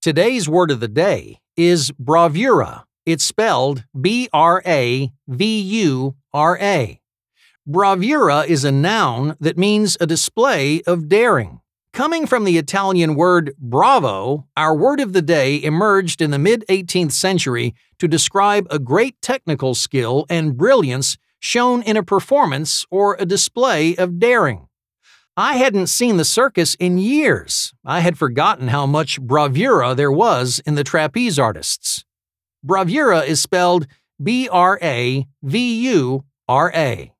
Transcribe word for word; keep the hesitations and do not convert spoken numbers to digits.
Today's word of the day is bravura. It's spelled B R A V U R A. Bravura is a noun that means a display of daring. Coming from the Italian word bravo, our word of the day emerged in the mid-eighteenth century to describe a great technical skill and brilliance shown in a performance or a display of daring. I hadn't seen the circus in years. I had forgotten how much bravura there was in the trapeze artists. Bravura is spelled B R A V U R A.